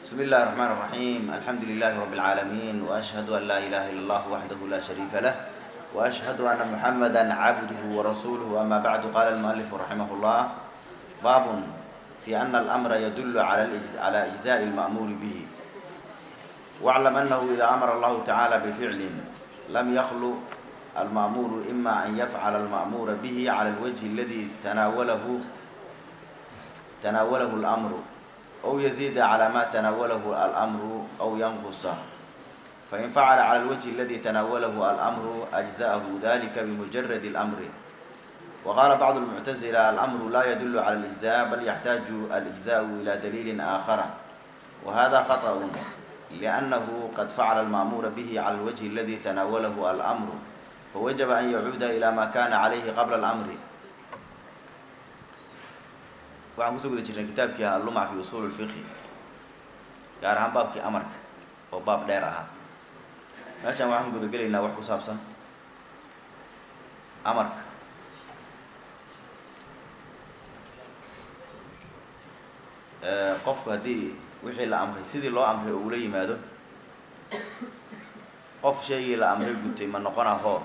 بسم الله الرحمن الرحيم الحمد لله رب العالمين وأشهد أن لا إله إلا الله وحده لا شريك له وأشهد أن محمدا عبده ورسوله أما بعد قال المؤلف رحمه الله باب في أن الأمر يدل على إجزاء المأمور به واعلم أنه إذا أمر الله تعالى بفعل لم يخلو المأمور إما أن يفعل المأمور به على الوجه الذي تناوله الأمر أو يزيد على ما تناوله الأمر أو ينقص فإن فعل على الوجه الذي تناوله الأمر أجزاءه ذلك بمجرد الأمر وقال بعض المعتزلة الأمر لا يدل على الإجزاء بل يحتاج الإجزاء إلى دليل آخر وهذا خطأ لأنه قد فعل المأمور به على الوجه الذي تناوله الأمر فوجب أن يعود إلى ما كان عليه قبل الأمر waxaan kusoo guda jirnay kitaabkii al-lum'a fi usul al-fiqh gaar ahaan baabkii amarka oo baab dheer ahaa meeshan waxaan guda gelaynaa wax ku saabsan amarka qofku haddii wixii la amray sidii loo amray uu la yimaado qof shaygii la amray gutay ma noqonaa hoo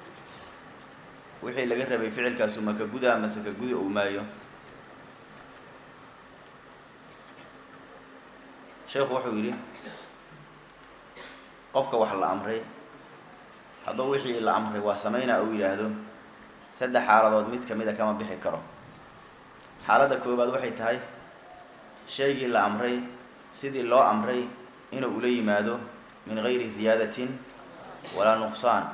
wixii laga rabay ficilkaasu ma ka gudaa mase ka gudi uu maayo sheekhu wuxuu yidhi qofka wax la amray hadduu wixii la amray waa samaynaa uu yidhaahdo saddex xaaladood mid ka mida kama bixi karo xaaladda koowaad waxay tahay shaygii la amray sidii loo amray inuu ula yimaado min gayri ziyaadatin walaa nuqsaan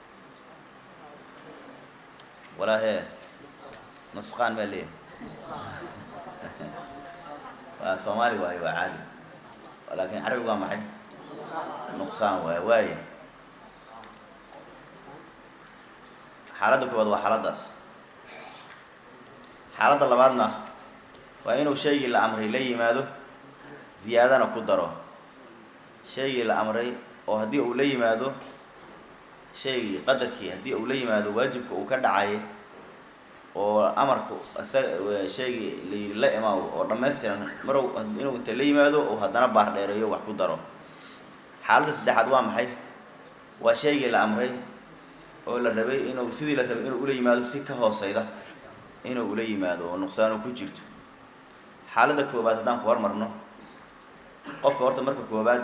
walaa nusqaan baa leeyahay waa soomaali waayo waa caadi laakiin carabi waa maxay nuqsaan waaye xaaladda koowaad waa xaaladdaas xaaladda labaadna waa inuu shaygii la amray la yimaado ziyaadana ku daro shaygii la amray oo haddii uu la yimaado shaygii qadarkii haddii uu la yimaado waajibka uu ka dhacay oo amarku shaygii la imaaw oo dhammaystiran marow inuu inta la yimaado oo haddana baar dheereeyo wax ku daro xaaladda saddexaad waa maxay waa shaygii la amray oo la rabay inuu sidii la rabay inuu ula yimaado si ka hooseyda inuu ula yimaado oo nuqsaanu ku jirto xaaladda koobaad haddaan ku hormarno qofka horta marka koobaad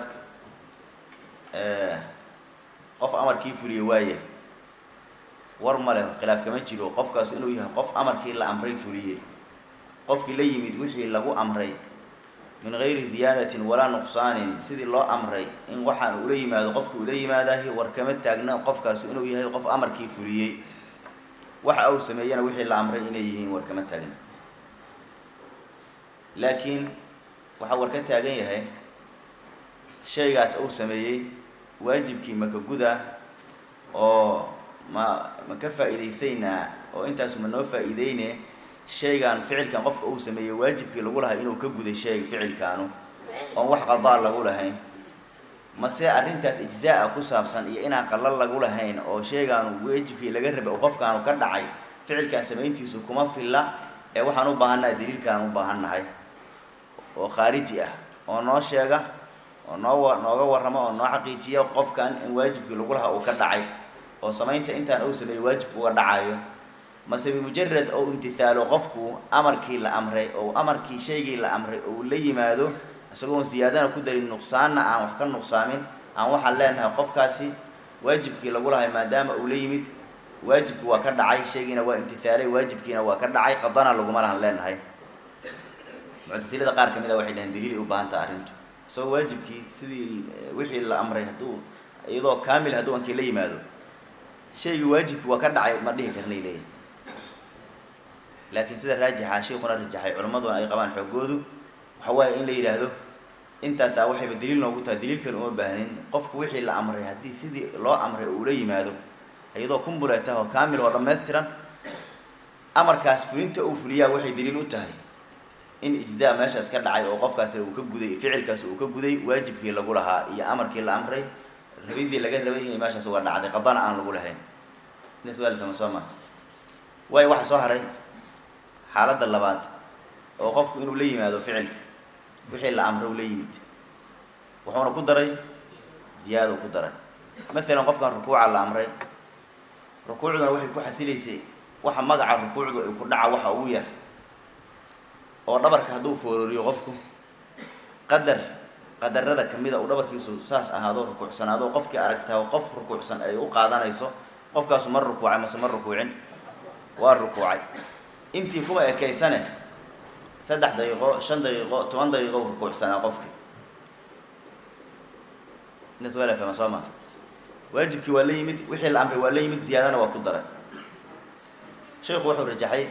qof amarkii fuliye waaye war ma leh khilaaf kama jiro qofkaas inuu yahay qof amarkii la amray fuliye qofkii la yimid wixii lagu amray min gayri ziyaadatin walaa nuqsaanin sidii loo amray in waxaan ula yimaado qofkii ula yimaadahi war kama taagna qofkaas inuu yahay qof amarkii fuliyey waxa uu sameeyana wixii la amray inay yihiin war kama taagna laakiin waxaa war ka taagan yahay shaygaas uu sameeyey waajibkii maka guda oo ma ka faa'iidaysaynaa oo intaasu ma noo faa'iideyne shaygan ficilkan qofka uu sameeyey waajibkii lagu lahay inuu ka guday shayga ficilkaanu oon wax qadaa lagu lahayn mase arrintaas ijzaa'a ku saabsan iyo inaan qalal lagu lahayn oo shaygaanu waajibkii laga rabay oo qofkaanu ka dhacay ficilkan samayntiisu kuma filla ee waxaan u baahannahay daliilkaan u baahannahay oo khaariji ah oo noo sheega oo nooga warramo oo noo xaqiijiya qofkan in waajibkii lagu lahaa uu ka dhacay oo samaynta intaan uu sameeyey waajibku uga dhacayo mase bimujarad oo imtithaalo qofku amarkii la amray oo amarkii shaygii la amray oo la yimaado isagoon ziyaadana ku darin nuqsaanna aan wax ka nuqsaamin aan waxaan leenahay qofkaasi waajibkii lagu lahay maadaama uu la yimid waajibkii waa ka dhacay shaygiina waa imtithaalay waajibkiina waa ka dhacay qadana laguma lahan leenahay muctasilada qaar ka mid a waxay dhaheen daliilay u baahan taha arrintu isagoo waajibkii sidii wixii la amray hadduu iyadoo kaamil hadduu ankii la yimaado shaygii waajibkii waa ka dhacay ma dhihi karnay leeyahay laakiin sida raajixa sheekuna rajaxay culammaduna ay qabaan xoogoodu waxa waaye in la yidhaahdo intaasaa waxayba daliil noogu tahay daliilkan uma baahnin qofku wixii la amray haddii sidii loo amray uu la yimaado iyadoo kumbuleetah oo kaamil oo dhammaystiran amarkaas fulinta uu fuliyaa waxay daliil u tahay in ijzaa meeshaas ka dhacay oo qofkaasi uu ka guday ficilkaas uu ka guday waajibkii lagu lahaa iyo amarkii la amray rabidii laga rabay inay meeshaas uga dhacday qadana aan lagu lahayn ina su-aal fahma soo maa waayo waxa soo haray xaaladda labaad oo qofku inuu la yimaado ficilka wixii la amro la yimid wuxuuna ku daray ziyaado ku daray maalan qofkan rukuuca la amray rukuucduna waxay ku xasilaysay waxa magaca rukuucdu ay ku dhaca waxa ugu yar oo dhabarka hadduu foororiyo qofku qadarada kamida uu dhabarkiisu saas ahaado rukuucsanaado qofkii aragtaa qof rukuucsan ay u qaadanayso qofkaas mar rukuucay ma mar rukuucin waa rukuucay intii kuma ekeysane 3 daqiiqo 5 daqiiqo 10 daqiiqo rukuucsanaa qofkii naswala fama sama waajibkii waa la yimid wixii la amray waa la yimid ziyaadana waa ku daray sheekhu wuxuu rajaxay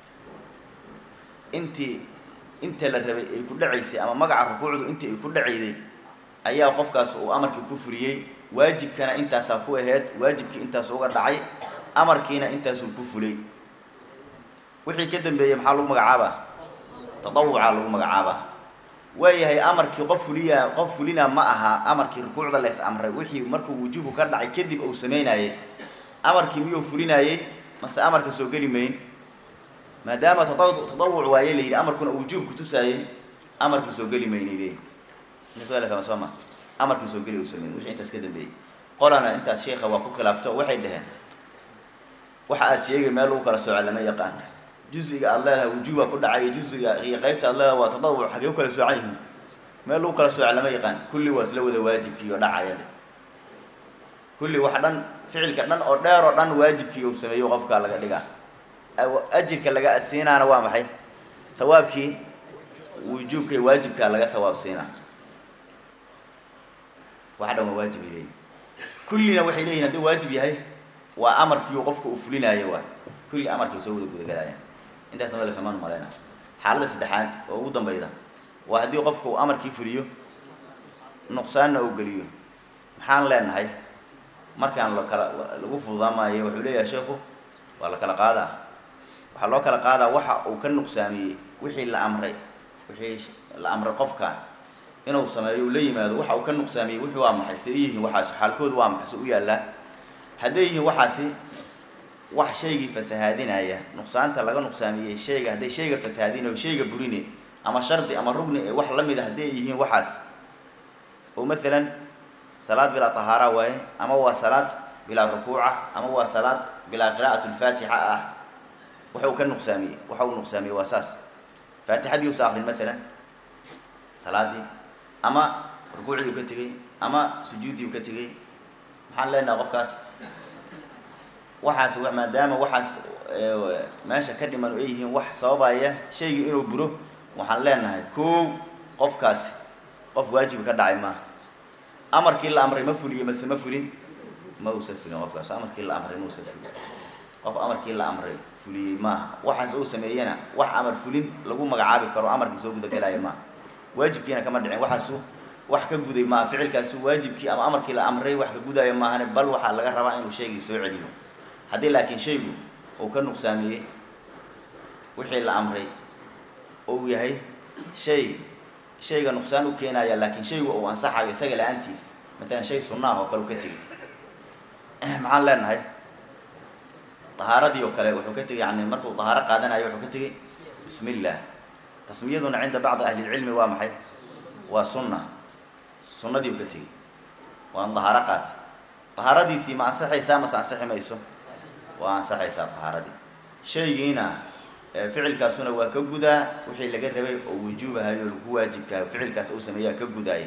inta la rabay ay ku dhacaysay ama magaca rukuucdu inta ay ku dhacayday ayaa qofkaas uu amarkii ku furiyay waajibkana intaas ku aheed waajibkii intaas uga dhacay amarkiina intaas uu ku fulay wixii ka dambeeyay maxaa lagu magacaabaa tadawuca lagu magacaabaa waayahay amarkii qof fulina ma aha amarkii rukuucda la is amray wixii markuu wujubu ka dhacay kadib uu sameynayay amarkii miyuu fulinayay mase amarka soo gali mayn maadaama tadawuc waaye la yidhi amarkuna wujuub ku tusaayay amarkii soo gali mayn ilay nasala kama soo ma amarkii soo gali uu sameeyay wixii intaas ka dambeeyay qolana intaas sheekha waa ku khilaafto waxay dhaheen waxa aad sheegay meel lagu kala sooco lama yaqaan juz'iga Allah wujuuba ku dhacay juz'iga iyo qaybta Allah waa tadawuc xagee u kala soocan yihiin meel lagu kala sooco lama yaqaan kulli waa isla wada waajibkii oo dhacaya kulli wax dhan ficilka dhan oo dheer oo dhan waajibkii uu sameeyo qofka laga dhigaa ajirka laga asiinaana waa maxay thawaabkii wujuubka iyo waajibka laga thawaab siinaa wax dhan waa waajib yahay kullina waxay leeyihiin haddii waajib yahay waa amarkii qofka uu fulinayo waa kulli amarkii soo wada gudagalaya intaasna wala famaan maleena xaaladda saddexaad oo ugu dambayda waa haddii qofku uu amarkii fuliyo nuqsaanna uu geliyo maxaan leenahay markaan lagu fududaamayo wuxuu leeyahay sheekhu waa la kala qaadaa waxaa loo kala qaadaa waxa uu ka nuqsaamiyey wixii la amray qofka inuu sameeyo la yimaado waxa uu ka nuqsaamiyey wixii waa maxay si yihiin waxaas xaalkoodu waa maxay u yaala haday yihiin waxaasi wax sheegi fasahaadinaya nuqsaanta laga nuqsaamiyey sheega haday sheega fasahaadinayo sheega burine ama shardi ama rugni ee wax la mid ah haday yihiin waxaas oo مثلا salaad bila tahara way ama waa salaad bila rukuuca ama waa salaad bila qiraa'atu al-fatiha ah waxa uu ka nuqsaamiyey waa saas faatixadii uu saaqrin مثلا salaadii ama rukuucii uu ka tagay ama sujuudii uu ka tagay maxaan leenahay qofkaas waxaas maadaama waxaas meesha ka dhiman ay yihiin wax sababaya shayga inuu buro waxaan leenahay qofkaas qof waajib ka dhacay ma amarkii la amray ma fuliyo ma fulin ma uu safin qofkaas amarkii la amray ma uu safin qof amarkii la amray fuliyay ma waxaas uu sameeyana wax amar fulin lagu magacaabi karo amarkii soo gudagalaya ma waajibkiina kama dhicin waxaas wax ka guday ma ficilkaas waajibkii ama amarkii la amray wax ka gudayo ma ahane bal waxa laga rabaa inuu sheegay soo celiyo hadii laakiin shaygu uu ka nuqsaamiyey wixii la amray oo yahay shayga nuqsaan u keenaya laakiin shaygu uu ansaxayo isaga la'aantiis مثلا shay sunnah oo kale ka tagay maxaan leenahay tahaaradii oo kale wuxuu ka tagay yani markuu tahaaro qaadanayo wuxuu ka tagay bismillah tasmiyaduna cinda bacd ahli ilmi waa maxay waa sunnadii uu ka tagay waa tahaaro qaat tahaaradiisii ma ansaxaysaa ma ansaxi mayso waa ansaxaysaa tahaaradii shaygiina ficilkaasuna waa ka gudaa wixii laga rabay oo wujuubahayo lagu waajibka ficilkaas uu sameeyaa ka gudaay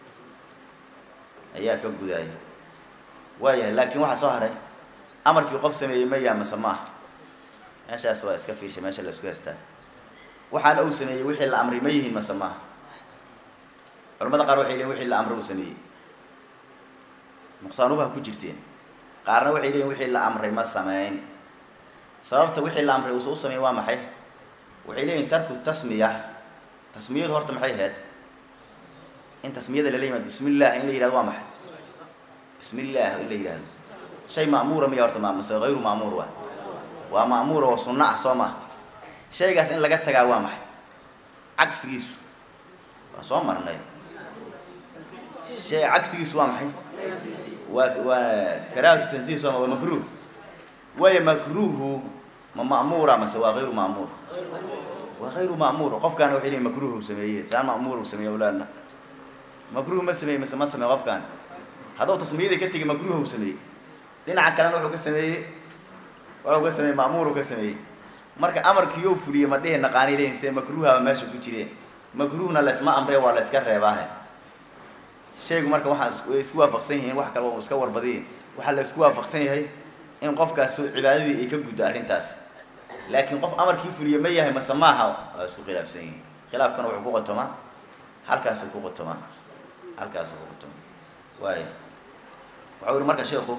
ayaa ka gudaay waayahay laakiin waxa soo haray amarkii qof sameeyay ma yaa masama meeshaas waa iska fiirshay meesha la isku haystaa waxaan uu sameeyay wixii la amray ma yihiin masama culimada qaar waxay leeyihiin wixii la amray uu sameeyay nuqsaanuba ku jirteen qaarna waxay leeyihiin wixii la amray ma sameeyn sababta wixii la amray uu sameeyay waa maxay waxay leeyihiin tarku tasmiyadu horta maxay ahayd in tasmiyada la leeyahay bismillah in la yiraahdo waa maxay bismillah in la yiraahdo shay ma'muura miya horta ma ghayru ma'muur waa ma'muur oo sunnah sooma shaygaas in laga tagaa waa maxay cagsigiisu waa soo marnay shay cagsigiisu waa maxay waa karaahatu tansiis waa makruh وهي مكروه مأمورة مثلا غير مأمور وغير مأمور قف كان وحيد مكروه سميه سام مأمور سميه ولا لا makruuh ma sameeyey mise ma sameey qofkan hadduu tasmiyada ka tegi makruuh uu sameeyey dhinaca kalena wuxuu ka sameeyey ma'muur uu ka sameeyey marka amarkiiyo fuliyey ma dhihi naqaani leeyin see makruuha meesha ku jireen makruuhna la isma amree waa la iska reebaahe shaygu marka waxaa isku waafaqsan yihiin wax kale oo iska warbadiyin waxaa la isku waafaqsan yahay in qofkaas cibaadadii ay ka guddo arrintaas laakiin qof amarkii fuliye ma yahay mase maaha waa isku khilaafsan yihiin khilaafkana wuxuu ku qotomaa halkaasuu ku qotomaa waay waxau yihi marka sheekhu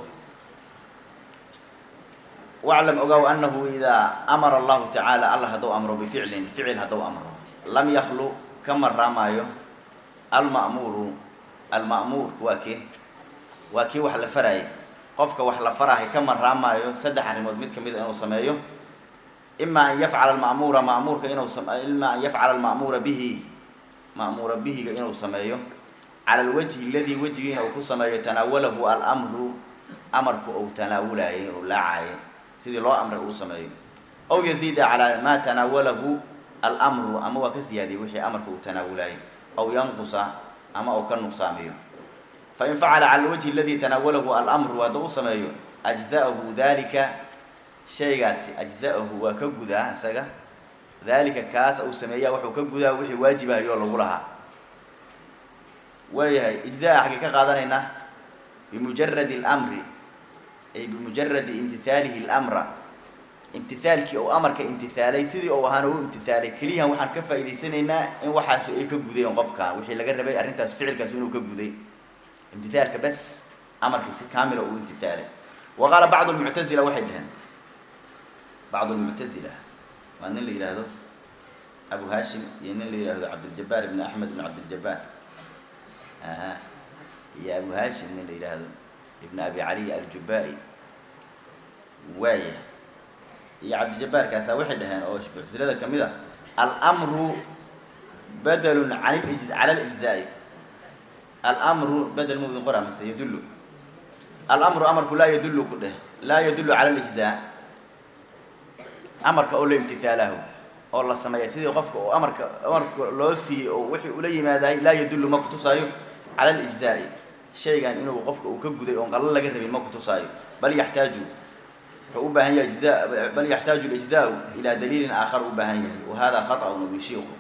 waclam ogow annahu idaa amara allahu tacaala allah hadduu amro bificlin ficil hadduu amro lam yaklu ka maraamaayo alma'muurku waa kii wax la faraayay qofka wax la faraahay ka maraamaayo saddex arrimood mid ka mid a inuu sameeyo ima an yafcala alma'muura ma'muurka ima an yafcala alma'muura bihi ma'muura bihiga inuu sameeyo cala alwajhi aladii wejigiina uu ku sameeyo tanaawalahu alamru amarku uu tanaawulaayay inuu laacaayo sidii loo amray uu sameeyo aw yaziida calaa maa tanaawalahu alamru ama waa ka siyaadiyey wixii amarka uu tanaawulaayay aw yanqusa ama uu ka nuqsaamiyo fain facala cala alwajhi aladii tanaawalahu alamru hadduu u sameeyo ajza'ahu dalika shaygaasi ajza'ahu waa ka gudaa isaga dalika kaas uu sameeyaa wuxuu ka gudaa wixii waajibahayo lagu lahaa waayahay ijzaa xaggee ka qaadanaynaa bimujaradi اlamri ay bimujaradi imtithaalihi اlamra imtithaalkii uu amarka imtithaalay sidii uu ahaana u imtithaalay keliyahan waxaan ka faa'idaysanaynaa in waxaas ay ka gudeen qofkan wixii laga rabay arrintaas ficilkaas inuu ka guday imtithaalka bas amarka si kaamila uu imtithaalay waqaala bacdu lmuctazila waxay dhaheen bacdu lmuctazila waa nin la yidhaahdo abu hashim iyo nin la yidhaahdo cabdiljabaar ibn axmed ibn cabdiljabaar iyo abu hashim nin la yidhaahdo ibn abi cali aljubai waaya iyo cabdijabaarkaasa waxay dhaheen oo muctasilada ka mid a almru badalun cala alijzaa'i almru badel mudin qora mase yadullu alamru amarku laa yadullu ku dheh laa yadullu cala alijzaa amarka oo la imtithaalahu oo la sameeya sidii qofka oo amarka loo siiyey oo wixii ula yimaaday laa yadullu ma kutusaayo cala alijzaa'i shaygan inuu qofka uu ka guday oon qallo laga rabin ma kutusaayo bal yaxtaaju wuxuu u baahan yahay bal yaxtaaju alijzaau ilaa daliilin aakhar u baahan yahay wahada khaطأun bishiiku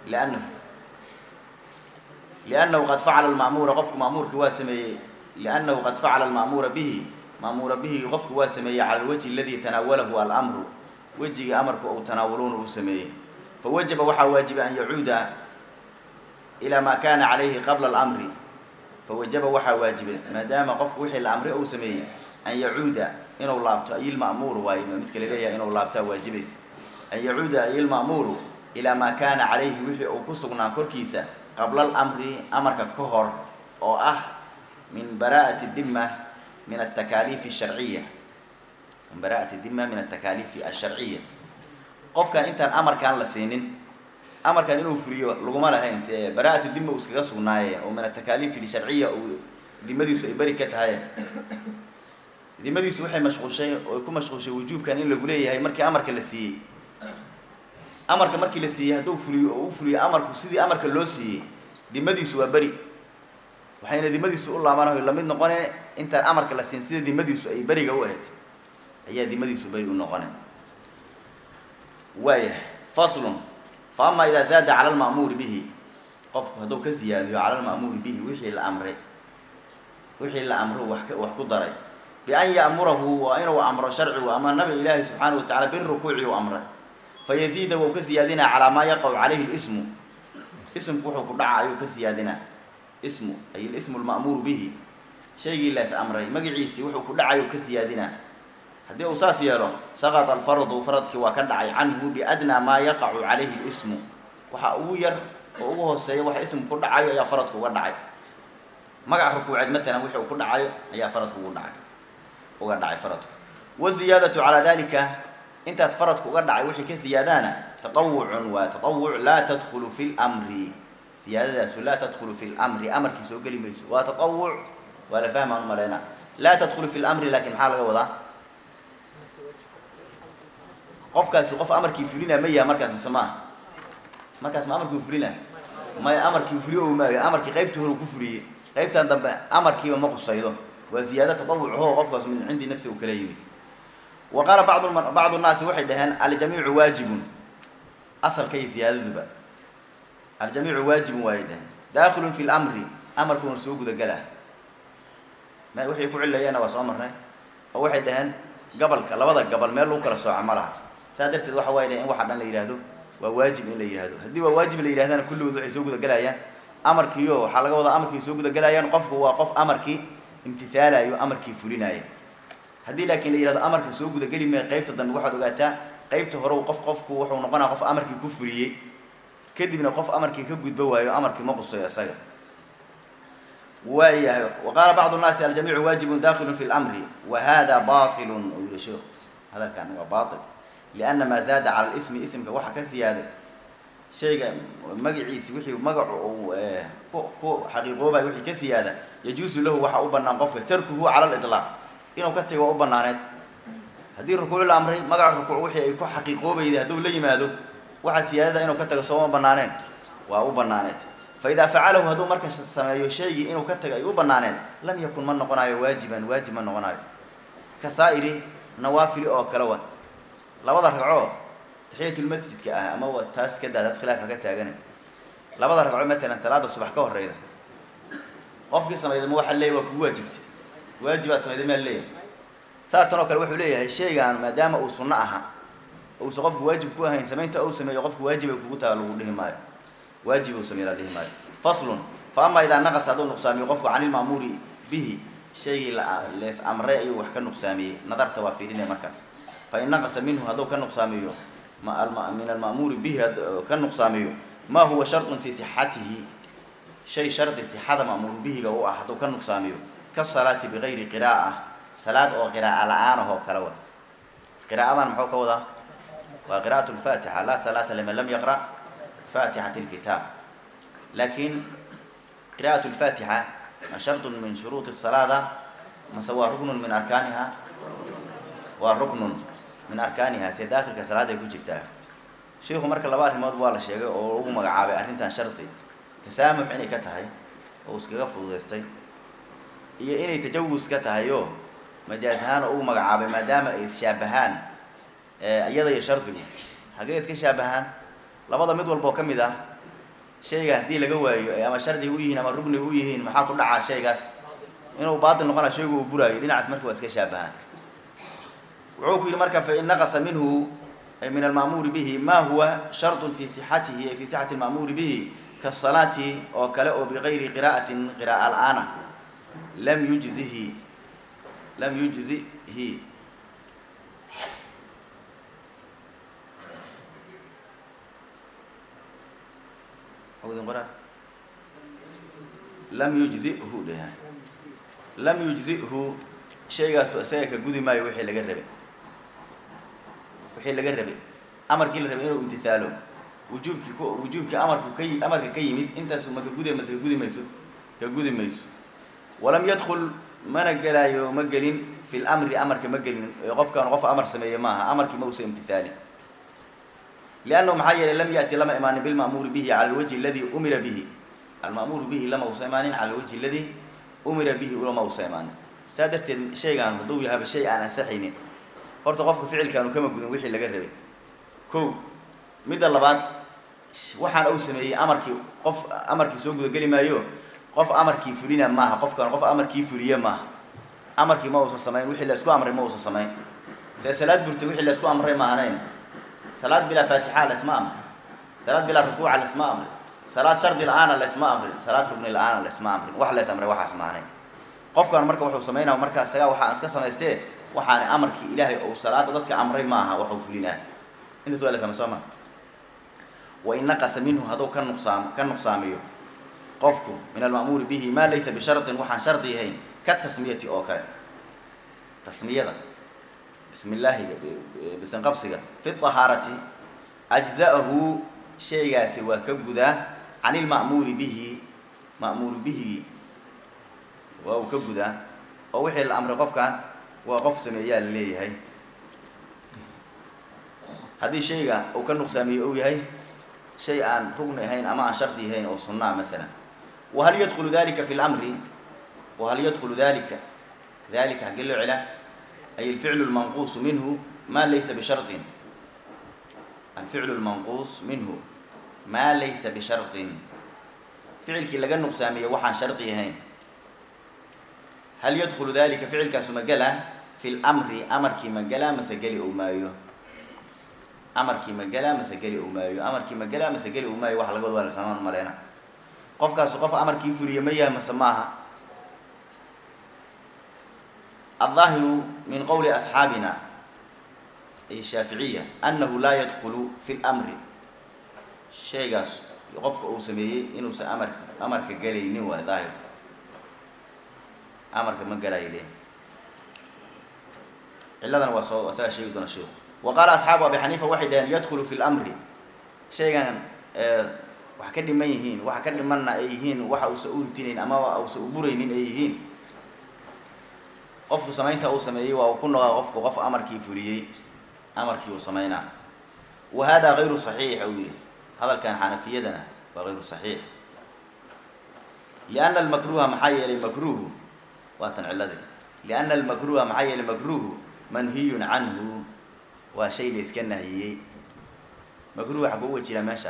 liannahu qad facala alma'muura qofku ma'muurkii waa sameeyey liannahu qad facala alma'muura bihi ma'muura bihi qofku waa sameeyey cala alwajhi aladii tanaawalahu alamru wejigii amarku uu tanaawuluuna uu sameeyey fawajaba waxaa waajiba an yacuuda ilaa maa kaana calayhi qabla alamri fawajaba waxaa waajiba maadaama qofku wixii la amre uu sameeyey an yacuuda inuu laabto ay ilma'muuru waayo midka la leeyahay inuu laabtaa waajibaysa an yacuuda ay ilma'muuru ilaa maa kaana calayhi wixii uu ku sugnaa korkiisa qabla alamri amarka ka hor oo ah min baraa'ati dimma min atakaaliifi asharciya min baraa'ati dimma min atakaaliifi asharciya qofkan intaan amarkaan la siinin amarkan inuu fuliyo laguma lahayn se baraa'atu dimma uu iskaga sugnaaye oo min atakaaliifi asharciya uu dimadiisu ay beri ka tahay dimadiisu waxay mashquushay oo ku mashquushay wujuubkan in lagu leeyahay markii amarka la siiyey amarka markii la siiyey hadduu fuliyo oo u fuliyo amarku sidii amarka loo siiyey dimadiisu waa beri waxayna dimadiisu u laabanayo lamid noqone intaan amarka la siin sida dimadiisu ay beriga u ahayd ayaa dimadiisu beri u noqone waaya faslun fa ama idaa zaada cala alma'muuri bihi qofku hadduu ka siyaadiyo cala alma'muuri bihi wixii la amro wax ku daray bian ya'murahu waa inuu amro sharcigu ama nabi ilaahi subxaanahu watacala birukuuci u amray fayaziida wou ka siyaadinaa calaa maa yaqacu calayhi lismu ismku wuxuu ku dhaca ayuu ka siyaadinaa ismu ay lismu lma'muuru bihi shaygii la is amray magaciisii wuxuu ku dhacayuu ka siyaadinaa haddii uu saas yeelo saqata alfardu faradkii waa ka dhacay canhu biadnaa maa yaqacu calayhi lismu waxa ugu yar oo ugu hooseeya waxa ismu ku dhacayo ayaa faradku uga dhacay magac rukuuceed maalan wixii uu ku dhacayo ayaa faradku uga dhacay faradku waziyaadatu calaa dalika intaas faradku uga dhacay wixii ka siyaadaana tatawucun waa tatawuc laa tadkhulu fi lmri siyaadadaasu laa tadkhulu fi lmri amarkii soo geli mayso waa tatawuc waa la fahmaan umaleyna laa tadkhulu fi lmri laakiin maxaa laga wadaa qofkaasi qof amarkii fulina ma yaha markaas mise maaha markaas ma amarkii fulina ما أمرك يفريه وما أمرك غيبته هو كفري غيبته عند أمرك ما قصيده وزيادة تطوع هو غفلة من عندي نفسي وكلامي. وقال بعض الناس وحده على الجميع واجب أصل كي زيادة ذبا الجميع واجب واحده داخل في الأمر أمركم سوق ذا جله ما وحي يقول لي أنا وصامرنا أو واحد دهن قبل ما لو كلا ساعة عملها سادرت الواحد واحد إن واحد أنا يرهدو وواجب إن يرهدو هدي وواجب اللي يرهدنا كله وضع سوق ذا جله أمر كيو حلقة وضع أمر كي سوق ذا جله قف هو قف أمر كي امتثاله يو أمر كي فلنا هدي لكن اللي يرهد أمر كي سوق ذا جله ما قيبت ضمن واحد وقتها قيبته هرو قف كو ونقنا قف أمر كي كفريه كدي من قف أمر كي كجود بوايو أمر كي ما بصي السجن وقال بعض الناس الجميع واجب داخل في الأمر وهذا باطل ويشوف هذا كان هو باطل لأن ما زاد على الاسم اسم كوحة كزيادة شيء مجعيس وحي ومجع كو حقيقة وحي كزيادة يجوز له وحا أبنا قفك تركه على الإطلاق إنه كتي وأبنا نت هذه الركوع الأمر مجع الركوع وحي يكون حقيقة إذا هدول لي ماذو وحا زيادة إنه كتي سوى بنانين وأبنا نت فإذا فعله هذو مركز السماء شيء إنه كتج يوبنانين لم يكن من نقناه واجبا من نقناه كسائر نوافل أو كلوة لا وضع رجعوه تحية المسجد كأها أما هو تاس كده تاس خلافه كده جنة لا وضع رجعوه مثلا صلاة الصبح كهر ريدا قف قسم إذا مو حلي وواجبت واجب أسمع إذا ما الليل ساعة تناقل وحول ليه الشيء عن ما دام أوصناها أوصقف واجب كوها إن سمعت أو سمع يقف واجب وكوتا لوده ماي واجب وسمير عليه ماي فصل فأما إذا نقص هذا النقصان يقف عن المأمور به شيء ليس أمرئي وحكى النقصامي نظر توافيرين مركز فإن نقص منه هذا كالنقصامي من المأمور به كالنقصامي ما هو شرط في صحته شيء شرط صحة مأمور به هو أحد كالنقصامي كالصلاة بغير قراءة صلاة أو قراءة الآن هو كلوة قراءة محوكة وذا وقراءة الفاتحة لا صلاة لمن لم يقرأ فاتحة الكتاب لكن قراءة الفاتحة شرط من شروط الصلاة ما سوى ركن من أركانها وركن من أركانها سيداخل كصلاة يكون جبتها شيخ مركز لبارك ما ضوال الشيء أو مقعبة أرنتان شرطي تسامح إني كتهاي أو سكغفل ذستي هي إني تجوز كتهايو مجازهان أو مقعبة ما دام يشابهان أيضا شرطي حقيقة كشابهان labada mid walba ka mid ah shayga hadii laga waayo ama shardi uu yihiin ama rugni uu yihiin maxaa ku dhacaa shaygaas inuu baadil noqona shaygu uu buraayo dhinacaas markii waa iska shaabahan wuxuu ku yiri marka fa in naqasa minhu ay min al-ma'mur bihi ma huwa shart fi sihhatihi fi sihhati al-ma'mur bihi kas-salati aw kala aw bighayri qira'atin qira'a al-ana lam yujzihi لم يجزئه شيء أساسا كجودي ما يوحي لجربه وحي لجربه أمر كل ربه امتثاله وجوبك أمر كيميت أنت سما كجودي ما كجودي ما يسوق كجودي ما يسوق ولم يدخل من جلا يمجلين في أمر كمجلين غف كان غف أمر سميه معها أمر كموسى امتثالي لأنه محيّل لم يأتي لما إيمان بالمأمور به على الوجه الذي أمر به المأمور به لما وسيمان على الوجه الذي أمر به ولما وسيمان سادرت الشيء عن هدوي هذا الشيء عن سحينه ارتقف فعل كانوا كما بدون وحي لجربه كو مد الله بعد وحن أو سميه أمرك سوق ذا ما يو قف أمرك فرينا معها قف كان قف أمرك فريا معها أمرك ما وصل سمين وحي لا سكوا أمر ما وصل سمين سلسلات برتوحي لا سكوا أمر معنا صلاة بلا فاتحة الاسماء أمر صلاة بلا ركوع الاسماء أمر صلاة شرط الآن الاسماء أمر صلاة ركن الآن الاسماء أمر وح ليس أمر وح اسمعني قف كان مركب وحو سمينا ومركب السجا وح أسكت سميسته وحان أمرك إلهي أو صلاة ضدك أمري معها وحو فلنا إن سؤال كم سمع وإن نقص منه هذا كان نقصامي قفكم من المأمور به ما ليس بشرط وحان شرطه هين كالتسمية أوكا تسمية بسم الله بسم قبسك في الطهارة أجزاءه شيء سوى كبدا عن المأمور به مأمور به وكبدا أو وحي الأمر قف كان وقف سمية اللي هي هذه شيء أو كان نقسامي أو هي شيء عن ركن هين أما عن شرط هين أو صنع مثلا. وهل يدخل ذلك في الأمر؟ وهل يدخل ذلك حق له علا أي الفعل المنقوص منه ما ليس بشرط. الفعل المنقوص منه ما ليس بشرط. فعل كي لقى النقصامية وحن شرطي هين. هل يدخل ذلك فعل كسمجلة في الأمر أمر كي مجلة مسجلي أو مايو. أمر كي مجلة مسجلي أو مايو. أمر كي مجلة مسجلي أو مايو وحلا قول ولا ثمان مرينا. قف كسقف أمر كي فريمية مسماها. الظاهر من قول أصحابنا أي الشافعية أنه لا يدخل في الأمر شيء قاس يقف أو سميه إنه أمر كجلي نوى ظاهر أمر كمن جلي له إلا أنا وسا شيء دون الشيخ. وقال أصحاب أبي حنيفة واحدا يدخل في الأمر شيئا وحكد ما يهين وحكد منا أيهين وحأو سؤول تنين أما أو سؤبرين أيهين قفك سمينته أو سميه وكنا قف أمر كي فريه أمر كي وسمينا. وهذا غير صحيح أوله. هذا كان حنفيتنا وغير صحيح لأن المكروه محيّل المكروه واتنعلده لأن المكروه محيّل المكروه منهي عنه وشيء يسكنه هي مكروه حقوة إلى ماشى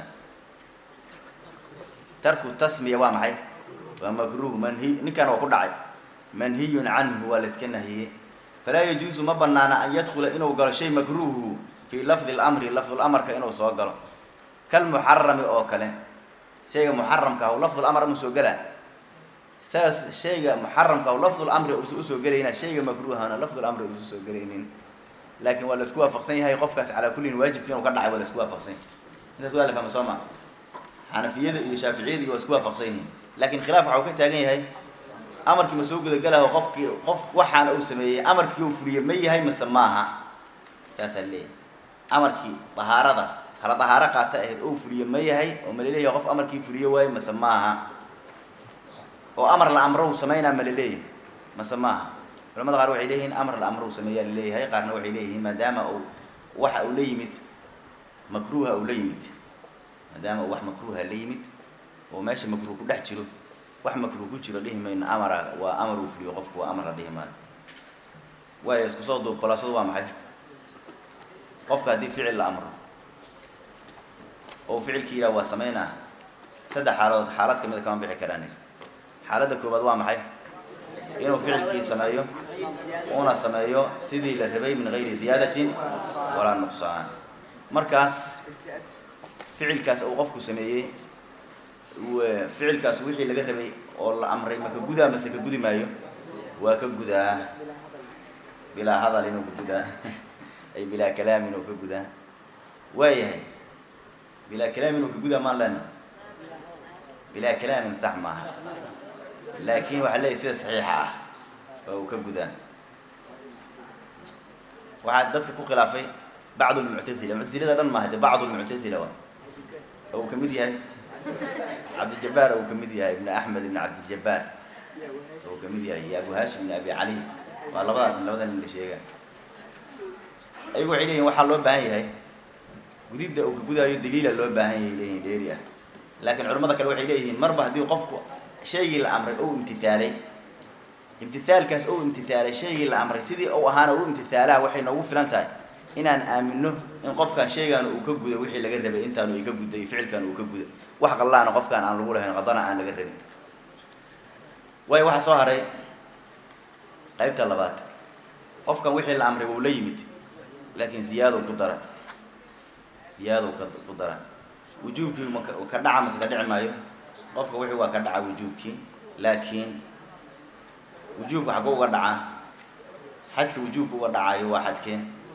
ترك التسمية ومحي ومكروه منهي نكان وقول عي منهي عنه والسكنه هي فلا يجوز مبنانا أن يدخل إنه قال شيء مكروه في لفظ الأمر كإنه صاقر كالمحرم أو كله شيء محرم كهو لفظ الأمر مسوقله شيء محرم كهو لفظ الأمر مسوقلين شيء مكروه هنا لفظ الأمر مسوقلين لكن ولا سكوا فقسين هاي قفكس على كل واجب كانوا قدع ولا سكوا فقسين هذا سؤال فهم سامع حنفية شافعية وسكوا فقسين لكن خلاف عوكت تاجين هاي أمر كي مسوق ذا قاله قف وحنا أو سمية أمر كي يوفري مية هاي مسماها ساسا ليه أمر كي طهارة هلا طهارة قاته أو فري مية هاي ومليليه يقف أمر كي فري واي مسماها وأمر الأمر سمينا مليليه مسماها لما ضغروا عليهن أمر الأمر سميا ليه هاي قارنوا عليه ما دام أو وح أو ليمت مكروه أو ليمت ما دام أو وح مكروه ليمت وماشي مكروه كده حشرو وح مكروه كده ليه من أمر وأمر فري وقفك وأمر ليه ما ويسكو صوته بلا صوت وامحي قفك هذه فعل الأمر أو فعل كيلا وسمينا سد حالات كمان بحكراني حالات كوباد وامحي إنه فعل كي سمايو ونا سمايو سيدي للربي من غير زيادة ولا نقصان مركز فعل كاس أو قفك سميه وفعل كاس وحي اللي قربي والله أمري ما كجودا مسك جودي مايو وكجودا بلا هذا لأنه كجودا أي بلا كلام إنه كجودا وياه بلا كلام إنه كجودا ما لنا بلا كلام صح معها لكن وحلا يصير صحيحة أو كجودا وعدتك كو خلافي بعض المعتزلة ده ما هذا بعض المعتزلة أو كميديا عبد الجبار أو كميديا ابن أحمد بن عبد الجبار أو كميديا يا أبو هاشم بن أبي علي والله بس لو اللي شيء أيوة عليه وحلو بهاي هاي جديد ده أو كجودا يدليل اللي بهاي إليه ديريا لكن علماء ذكروا عليه مرة هدي وقفوا شيء الأمر أو امتثالي امتثال كاس أو امتثالي شيء الأمر سيدي أو أهانا أو امتثاله وحين نوفر أنت إن أنا آمنه إن قف كان شيء كان وكجودا وحي لجرب أنت إنه يكجودا يفعل كان وكجودا وحق الله أنا قف كان عن الأولى هنا غضنا عن لجرب واحد صهري قيبت اللبات قف كان وحي الأمر وليمت لكن زيادة وقدرة وجوبك وكدعم مسكدع مايو قفك وحي وكدع وجوبك لكن وجوبك حقوق ودعا حدك وجوبك ودعا واحدك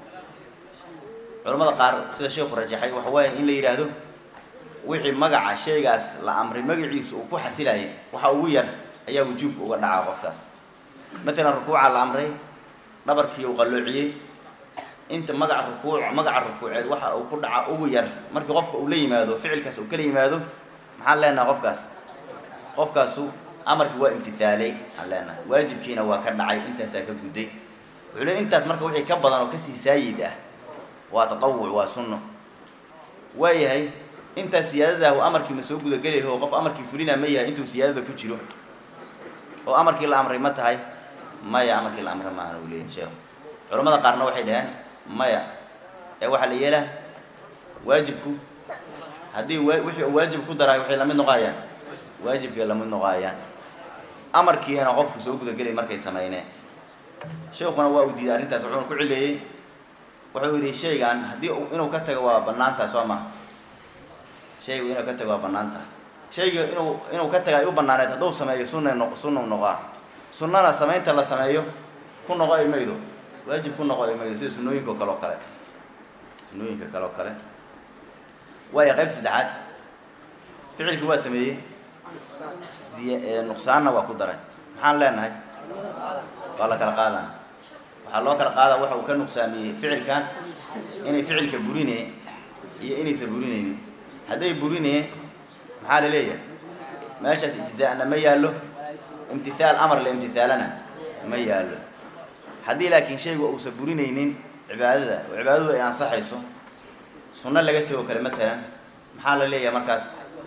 علماء قار سيدا شيخ رجحي وحواه إن لي يراهدو وحي مقع شيغاس لأمر مقعيس وكو حسيلاي وحاوير أيا وجوبك ودعا قفكاس مثلا الركوع على الأمر نبركي وقلوعي أنت مقع الركوع waxa uu ku dhaca ugu yar markii qofka uu la yimaado ficilkaas uu kala yimaado maxaa leenahay qofkaas amarkii waa imtithaalay allana waajibkiina waa ka dhacay intaas ka guday wuxuu intaas marka wixii ka badan oo ka sii saayid ah waa tatawwu waa sunno waayahay inta siyaadada oo amarkii ma soo guda galay oo qof amarkii fulina ma yahay intuu siyaadada ku jiro oo amarkii la amray ma tahay maya amarkii la amray ma aanu leeyahay sheekh culimada qaarna waxay dhahaan maya ee waxa la yeelaa waajibku hadii wixii waajib ku daray waxay la mid noqayaan waajibka la mid noqayaan amarkiina qofku soo guda galay markay sameeyeen sheekuna waa u diiday arintaas wuxuu ku cileeyay wuxuu yiri shaygan hadii inuu ka tago waa banaanta Soomaa shaygu inuu ka tago waa banaanta shayga inuu ka tago ay u banaaneed haduu sameeyo sunna noqo sunnana sameynta la sameeyo ku noqo imaydo waajib ku noqo imaydo sida sunnooyinka kale sunnooyinka kale way qayb saddexaad ficilku waa sameeyay nuqsaanna waa ku daray maxaan leenahay waa la kala qaadan waxa loo kala qaada waxa uu ka nuqsaamiyay ficilkan inay ficilka burinay iyo inaysan burinaynin haday burinay maxaa la leeyahay meeshaas ijzaa'na ma yaalo imtithaal amar la imtithaalana ma yaalo hadii laakiin shaygu uu saburinaynin cibaadadu ay ansaxayso sunna laga tago kale midaan maxaa la leeyahay markaas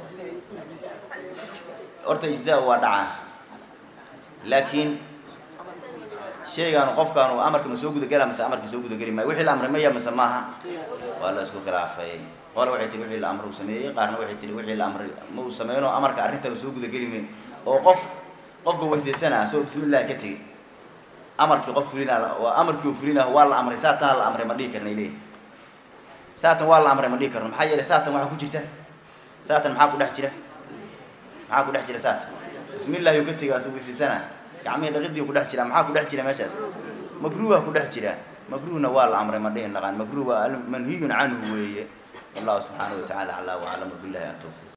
horta ijzaa waa dhaca laakiin shaygan qofkan uu amarka soo guda galay ama amarka soo guda gali ma wixii la amray ma yama samaha waa la isku khilaafay qolo waxay tiri wixii la amray uu sameeyay qaarna waxay tiri wixii la amray ma uu sameeyno amarka arinta soo guda gali ma oo qofka wayseysana soo bismillaah ka tagi amarkii qof fulina waa amarkii fulina waa la amray saatan la amray ma dhigi karnay leey saatan waa la amray ma dhigi karno maxaa yeelay saatan waxa ku jirta saatan maxaa ku dhex jira saatan bismillaah uu ka tagi asoo wayseysana gacmii dhaqidii ku dhex jira maxaa ku dhex jira meeshaas makruuha ku dhex jira makruuhna waa la amray ma dhihin laqan makruuh waa manhiyun anhu weeye Allah subhanahu wa ta'ala ala wa alamu billahi at-tawfiq